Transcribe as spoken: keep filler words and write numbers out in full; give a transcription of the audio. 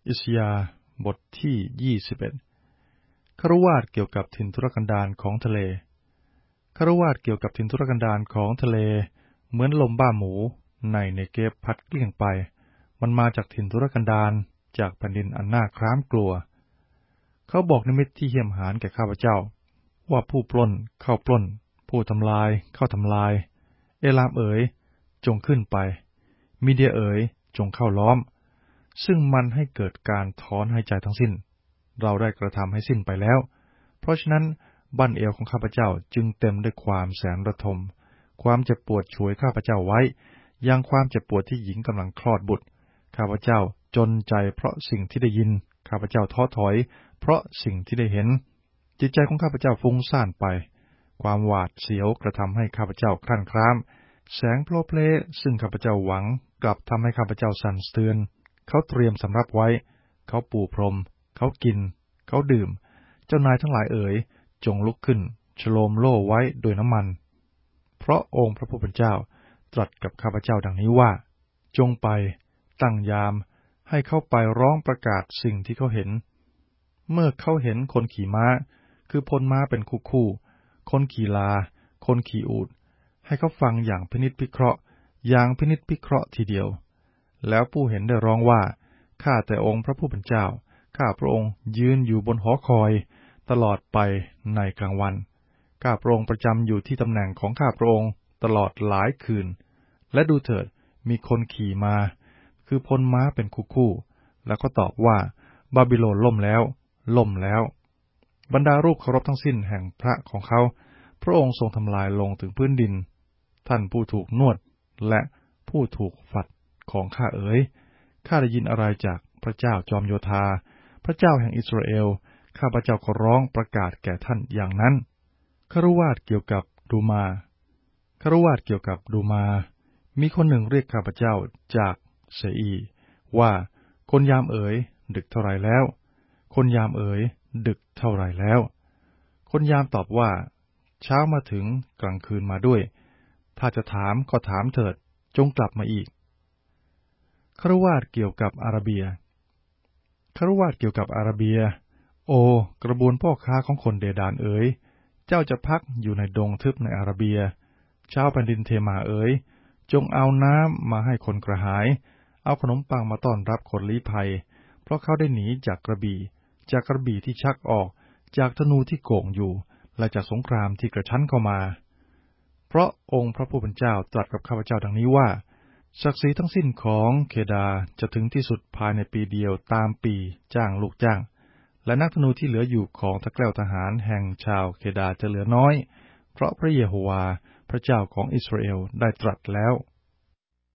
อิสยาห์บทที่ยี่สิบเอ็ดคฤวาสน์เกี่ยวกับถิ่นทุรกันดารของทะเลคฤวาสน์เกี่ยวกับถิ่นทุรกันดารของทะเลเหมือนลมบ้าหมูในเนเกฟพัดเกลี้ยงไปมันมาจากถิ่นทุรกันดารจากแผ่นดินอันน่าคร้ามกลัวเขาบอกนิมิตที่เหี้ยมหาญแก่ข้าพเจ้าว่าผู้ปล้นเข้าปล้นผู้ทำลายเข้าทำลายเอลามเอ๋ยจงขึ้นไปมีเดียเอ๋ยจงเข้าล้อมซึ่งมันให้เกิดการถอนหายใจทั้งสิ้นเราได้กระทำให้สิ้นไปแล้วเพราะฉะนั้นบั้นเอวของข้าพเจ้าจึงเต็มด้วยความแสนระทมความเจ็บปวดฉวยข้าพเจ้าไว้ยังความเจ็บปวดที่หญิงกำลังคลอดบุตรข้าพเจ้าจนใจเพราะสิ่งที่ได้ยินข้าพเจ้าท้อถอยเพราะสิ่งที่ได้เห็นจิตใจของข้าพเจ้าฟุ้งซ่านไปความหวาดเสียวกระทำให้ข้าพเจ้าครั่นคร้ามแสงโผล่เพลซึ่งข้าพเจ้าหวังกลับทำให้ข้าพเจ้าสั่นสะเทือนเขาเตรียมสำรับไว้เขาปูพรมเขากินเขาดื่มเจ้านายทั้งหลายเอ๋ยจงลุกขึ้นฉโลมโล่ไว้โดยน้ำมันเพราะองค์พระผู้เป็นเจ้าตรัสกับข้าพเจ้าดังนี้ว่าจงไปตั้งยามให้เขาไปร้องประกาศสิ่งที่เขาเห็นเมื่อเขาเห็นคนขี่ม้าคือพลม้าเป็นคู่คู่คนขี่ลาคนขี่อูฐให้เขาฟังอย่างพินิจพิเคราะห์อย่างพินิจพิเคราะห์ทีเดียวแล้วผู้เห็นได้ร้องว่าข้าแต่องค์พระผู้เป็นเจ้าข้าพระองค์ยืนอยู่บนหอคอยตลอดไปในกลางวันข้าพระองค์ประจำอยู่ที่ตำแหน่งของข้าพระองค์ตลอดหลายคืนและดูเถิดมีคนขี่มาคือพลม้าเป็นคู่คู่แล้วก็ตอบว่าบาบิโลนล่มแล้วล่มแล้วบรรดารูปเคารพทั้งสิ้นแห่งพระของเขาพระองค์ทรงทำลายลงถึงพื้นดินท่านผู้ถูกนวดและผู้ถูกฝัดของข้าเอ๋ยข้าได้ยินอะไรจากพระเจ้าจอมโยธาพระเจ้าแห่งอิสราเอลข้าพระเจ้าขอร้องประกาศแก่ท่านอย่างนั้นคฤวาสน์เกี่ยวกับดูมาคฤวาสน์เกี่ยวกับดูมามีคนหนึ่งเรียกข้าพเจ้าจากเซอีว่าคนยามเอ๋ยดึกเท่าไรแล้วคนยามเอ๋ยดึกเท่าไรแล้วคนยามตอบว่าเช้ามาถึงกลางคืนมาด้วยถ้าจะถามก็ถามเถิดจงกลับมาอีกคฤวาสน์เกี่ยวกับอาราเบียคฤวาสน์เกี่ยวกับอาราเบียโอกระบวนพ่อค้าของคนเดดานเอ๋ยเจ้าจะพักอยู่ในดงทึบในอาราเบียชาวแผ่นดินเทมาเอ๋ยจงเอาน้ำมาให้คนกระหายเอาขนมปังมาต้อนรับคนลี้ภัยเพราะเขาได้หนีจากกระบี่จากกระบี่ที่ชักออกจากธนูที่โก่งอยู่และจากสงครามที่กระชั้นเข้ามาเพราะองค์พระผู้เป็นเจ้าตรัสกับข้าพเจ้าดังนี้ว่าศักดิ์ศรีทั้งสิ้นของเคดาจะถึงที่สุดภายในปีเดียวตามปีจ้างลูกจ้างและนักธนูที่เหลืออยู่ของตะแกล้วทหารแห่งชาวเคดาจะเหลือน้อยเพราะพระเยโฮวาห์พระเจ้าของอิสราเอลได้ตรัสแล้ว